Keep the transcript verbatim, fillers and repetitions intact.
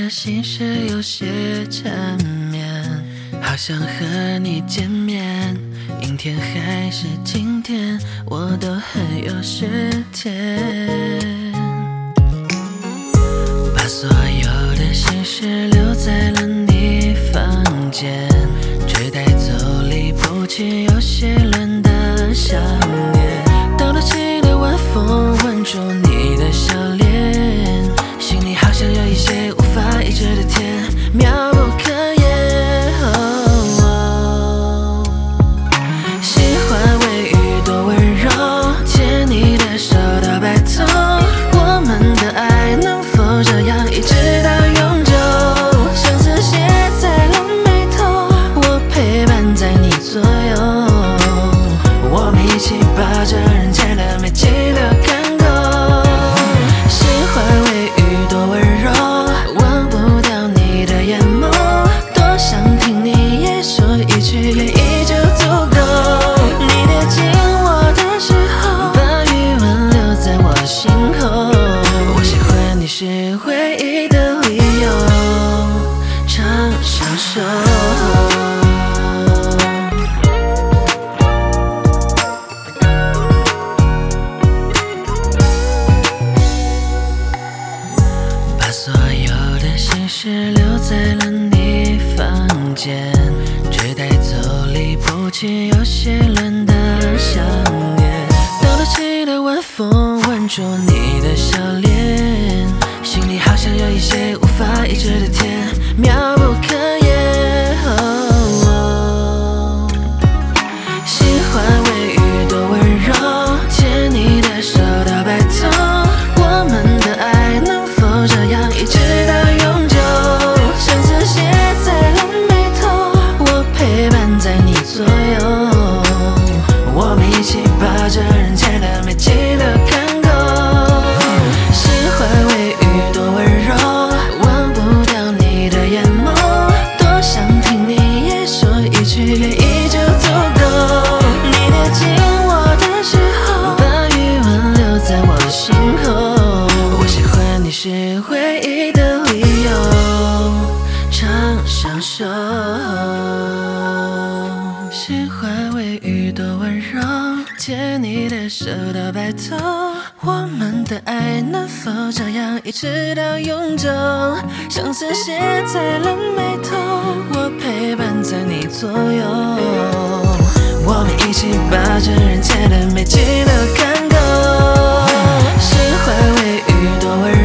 的心事有些缠绵，好想和你见面。阴天还是晴天，我都很有时间，把所有的心事留在了你房间，只带走理不清有些人的想念。到了起的晚风吻住你的笑脸，心里好像有一些无法抑制的甜，妙不可言。哦哦、喜欢微雨多温柔，牵你的手到白头，我们的爱能否这样一直到永久？相思写在了眉头，我陪伴在你左右，我们一起把这人间的美记得看够。喜欢微雨多温柔，忘不掉你的眼眸，多想听你也说一句愿意就足够。你贴近我的时候，把余温留在我心口，我喜欢你是唯一的理由，常相守。所有的心事留在了你房间，只带走理不清有些人的想念。到了起的晚风吻住你的笑脸，心里好像有一些无法抑制的甜，妙不可言。哦哦、喜欢微雨多温柔，牵你的手到白头，我们的爱能否这样一直到永久？相思写在了眉头，我陪伴在你左右，我们一起把这人间的美记得看够。喜欢微雨多温柔，忘不掉你的眼眸，多想听你也说一句愿意就足够。你贴近我的时候，把余温留在我心口，我喜欢你是唯一的理由，常相守。喜欢微雨多温柔，牵你的手到白头，我们的爱能否这样一直到永久？相思写在了眉头，我陪伴在你左右，我们一起把这人间的美记得看够。喜欢微雨多温柔，